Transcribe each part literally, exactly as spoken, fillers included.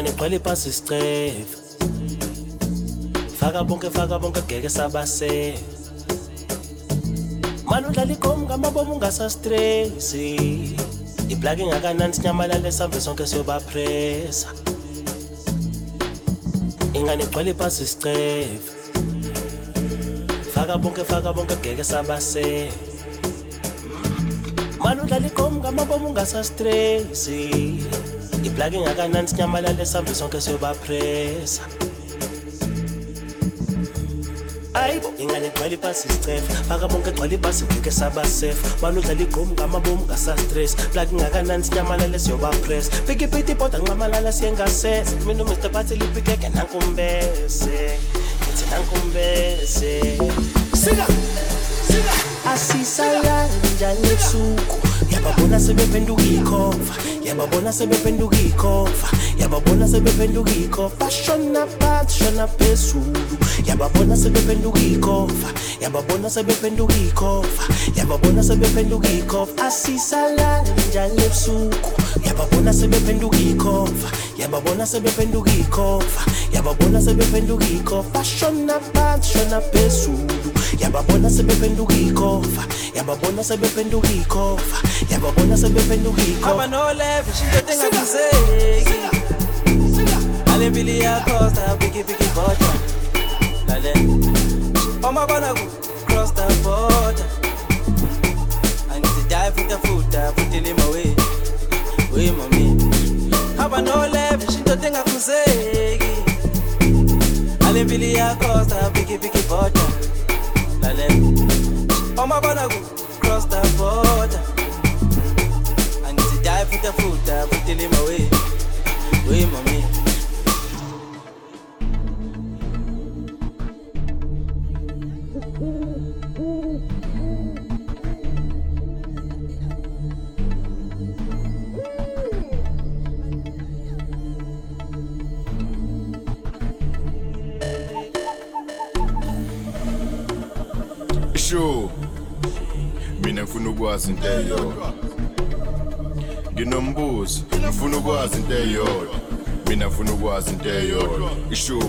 ingane gcwele ipasi isicefe faka bonke faka bonke geke sabase manje udlala igom ngamabomu ungasastress iplug ingakanani sinyamalale sambe sonke siyobapressa ingane gcwele ipasi isicefe faka bonke faka bonke geke sabase manje udlala igom ngamabomu ungasastress iplug ingakanani sinyamalale sambe sonke siyobapressa ayibo ingane gcwele ipasi isicefe faka bonke gcwele ipasi ngeke sabasafe manje udlala igom ngamabomu ungasastress plug ingakanani sinyamalale siyobapress piki piti bota nqamalala siyengasese mina uMr Phathi lipikeke nankumbese ngithi nankumbese sika sika asisala njani ebusuku yababona sebephenduka ikhova yababona sebephenduka ikhova yababona sebephenduka ikhova bashona phansi shona phezulu yababona sebephenduka ikhova yababona sebephenduka ikhova yababona sebephenduka ikhova asisala njani ebusuku yababona sebephenduka ikhova yababona sebephenduka ikhova yababona sebephenduka ikhova bashona phansi shona phezulu yababona sebephenduka ikhova yababona sebephenduka ikhova yababona sebephenduka ikhova abano level shinto engakuzeki ale mbili yakhosta biki biki border lale oma bana ku cross the border angithi dive futa futa futile mawe we mami abano level shinto engakuzeki ale mbili yakhosta biki biki border lale oma bana ku cross the border angithi dive futa futa futile mawe we mami Sure. Mina ngifuna ukwazi into eyodwa. Nginombuzo, ngifuna ukwazi into eyodwa. Mina ngifuna ukwazi into eyodwa. Sure.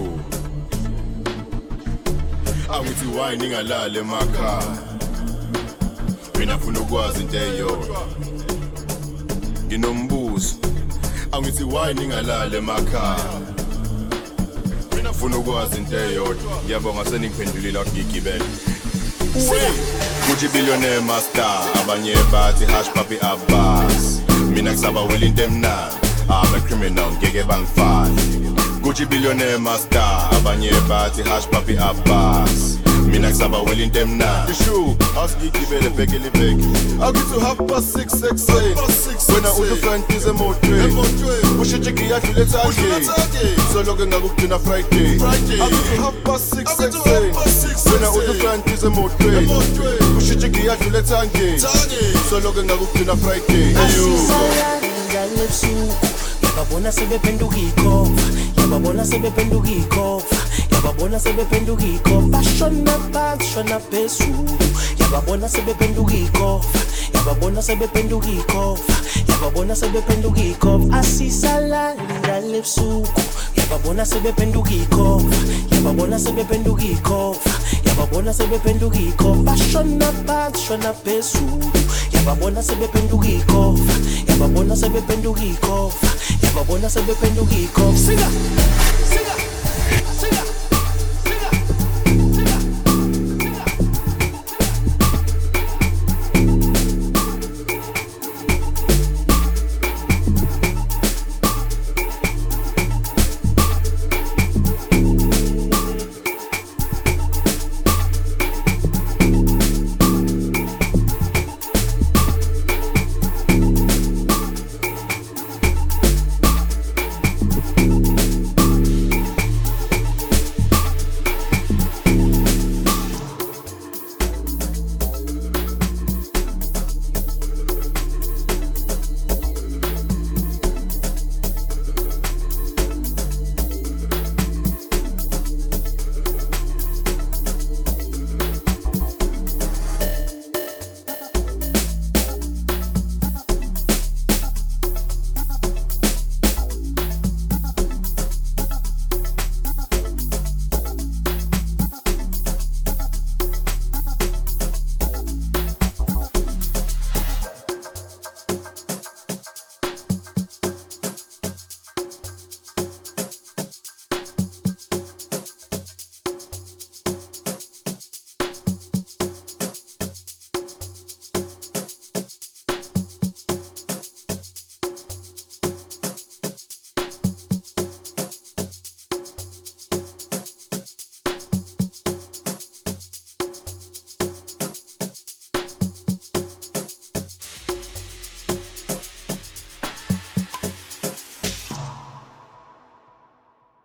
Angithi why ningalala emakhaya. Mina ngifuna ukwazi into eyodwa. Nginombuzo, angithi why ningalala emakhaya. Mina ngifuna ukwazi into eyodwa. Ngiyabonga seningiphendulile akugigibele. Gucci billionaire master abanye bathi hash papi Abbas mina ngisaba will into emnandi I'm a criminal ngeke bangifane Gucci billionaire master abanye bathi hash papi Abbas mina ngisaba will into emnandi ishu asigigibele bhekele bheke akuthi half past six six wena uduflantize emotweni ushijiki yadlule ethangeni soloke ngakugcina Friday akuthi half past six six wena uduflantize emotweni ushijiki yadlule ethangeni soloke ngakugcina Friday asisala njani ebusuku yababona sebephenduka ikhova yababona sebephenduka ikhova yababona sebephenduka ikhova bashona phansi shona phezulu yababona sebephenduka ikhova yababona sebephenduka ikhova yababona sebephenduka ikhova asisala njani ebusuku yababona sebephenduka ikhova yababona sebephenduka ikhova yababona sebephenduka ikhova bashona phansi shona phezulu yababona sebephenduka ikhova yababona sebephenduka ikhova yababona sebephenduka ikhova sika